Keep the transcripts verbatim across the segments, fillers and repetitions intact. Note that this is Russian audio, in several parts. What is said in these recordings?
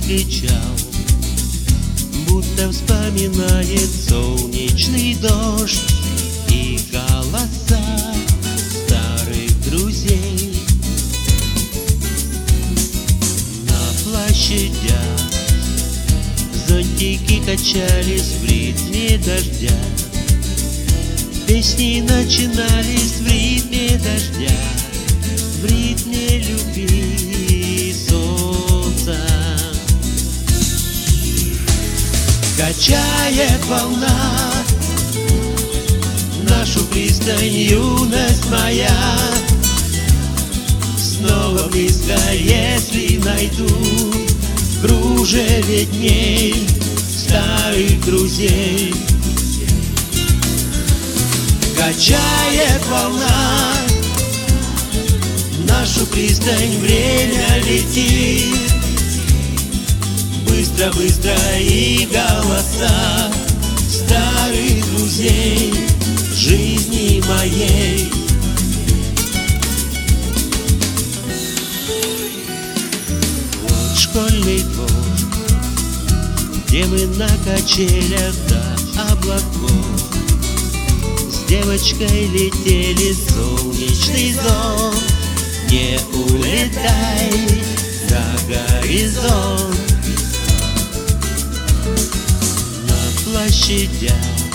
кричал, будто вспоминает солнечный дождь и голоса старых друзей. На площадях зонтики качались в ритме дождя, песни начинались в ритме дождя, в ритме любви солнца. Качает волна нашу пристань, юность моя, снова близко, если найду в кружеве дней старых друзей. Качает волна нашу пристань, время летит быстро, быстро, и голоса старых друзей жизни моей. Вот школьный двор, где мы на качелях до облаков с девочкой летели в солнечный зон. Не улетай за горизонт. На площадях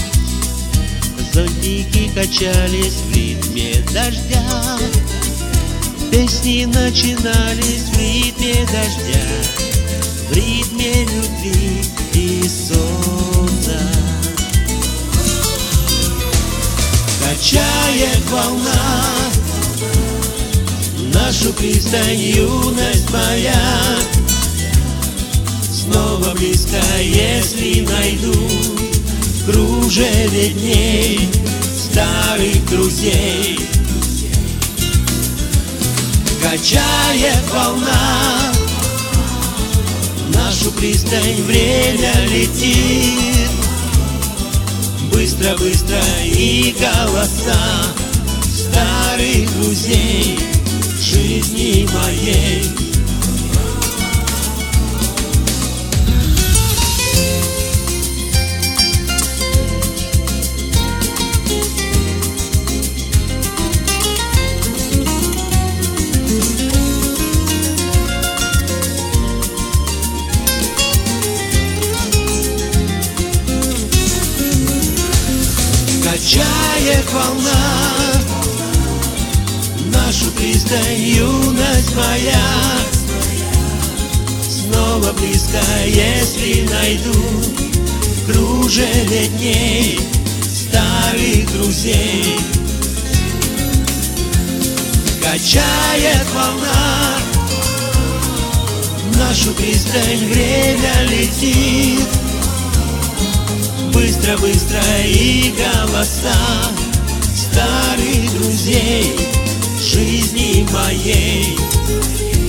зонтики качались в ритме дождя, песни начинались в ритме дождя, в ритме любви и солнца. Качает волна нашу пристань, юность моя, снова близко, если найду в кружеве дней старых друзей. Качает волна нашу пристань, время летит быстро, быстро, и голоса старых друзей жизни моей. Качает волна нашу пристань, юность моя, снова близко, если найду в кружеве дней старых друзей. Качает волна нашу пристань, время летит быстро, быстро, и голоса старых друзей жизни моей.